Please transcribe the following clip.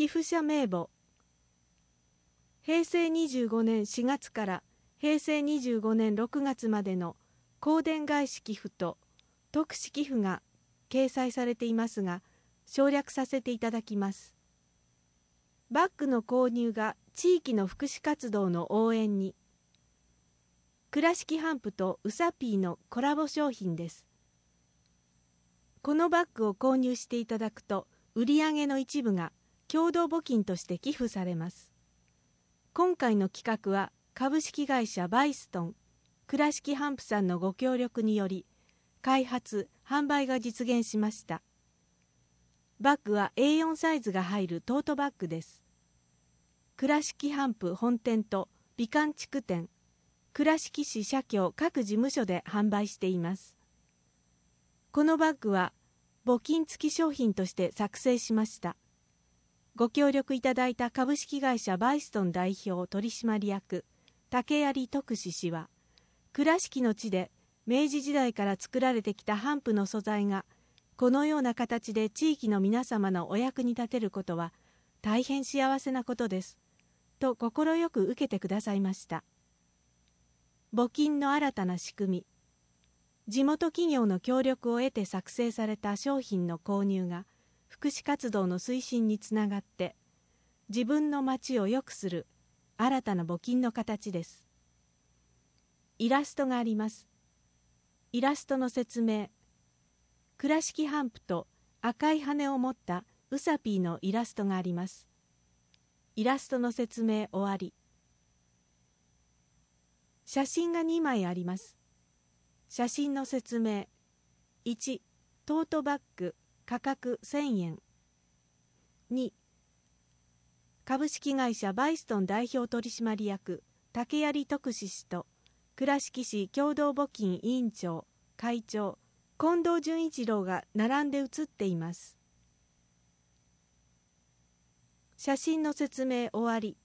寄付者名簿。平成25年4月から平成25年6月までの香典返し寄付と特使寄付が掲載されていますが、省略させていただきます。バッグの購入が地域の福祉活動の応援に。倉敷ハンプとうさぴーのコラボ商品です。このバッグを購入していただくと、売上の一部が共同募金として寄付されます。今回の企画は株式会社バイストン、倉敷ハンプさんのご協力により、開発・販売が実現しました。バッグは A4 サイズが入るトートバッグです。倉敷ハンプ本店と美観地区店、倉敷市社協各事務所で販売しています。このバッグは募金付き商品として作成しました。ご協力いただいた株式会社バイストン代表取締役竹槍徳志氏は、倉敷の地で明治時代から作られてきたハンプの素材がこのような形で地域の皆様のお役に立てることは大変幸せなことですと快く受けてくださいました。募金の新たな仕組み。地元企業の協力を得て作成された商品の購入が福祉活動の推進につながって自分の町を良くする新たな募金の形です。イラストがあります。イラストの説明。倉敷ハンプと赤い羽を持ったウサピーのイラストがあります。イラストの説明終わり。写真が2枚あります。写真の説明。1、トートバッグ価格1000円。2、株式会社バイストン代表取締役竹槍徳志氏と倉敷市共同募金委員長会長近藤純一郎が並んで写っています。写真の説明終わり。